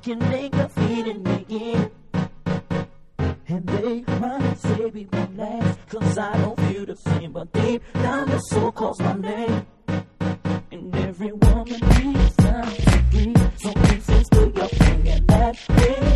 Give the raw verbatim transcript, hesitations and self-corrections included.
can make a feeling begin. And they might say we won't last, cause I don't feel the same, but deep down your soul calls my name. And every woman needs time to breathe, so please stay still, you're thinking that way.